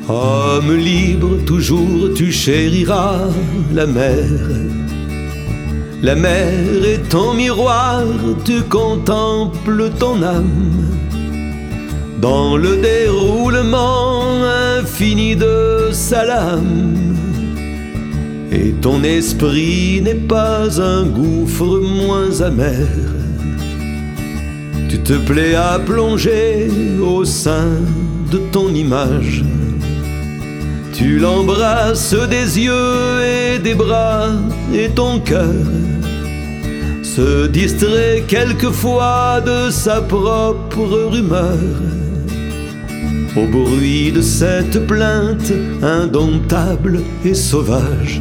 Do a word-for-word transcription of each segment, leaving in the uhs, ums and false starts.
Homme libre, toujours tu chériras la mer. La mer est ton miroir, tu contemples ton âme dans le déroulement infini de sa lame. Et ton esprit n'est pas un gouffre moins amer. Tu te plais à plonger au sein de ton image. Tu l'embrasses des yeux et des bras, et ton cœur se distrait quelquefois de sa propre rumeur au bruit de cette plainte indomptable et sauvage.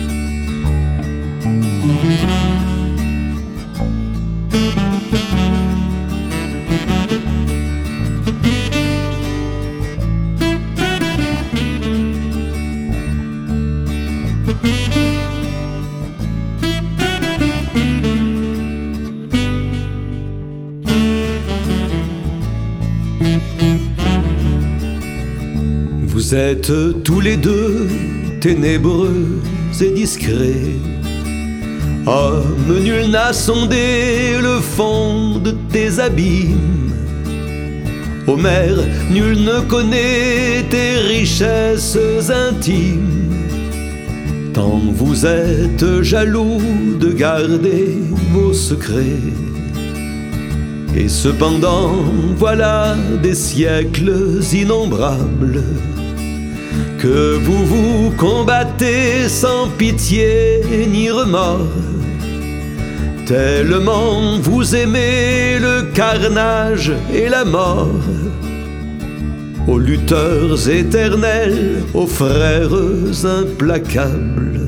Vous êtes tous les deux ténébreux et discrets. Homme, nul n'a sondé le fond de tes abîmes. Ô mer, nul ne connaît tes richesses intimes. Tant vous êtes jaloux de garder vos secrets. Et cependant, voilà des siècles innombrables que vous vous combattez sans pitié ni remords. Tellement vous aimez le carnage et la mort. Aux lutteurs éternels, aux frères implacables,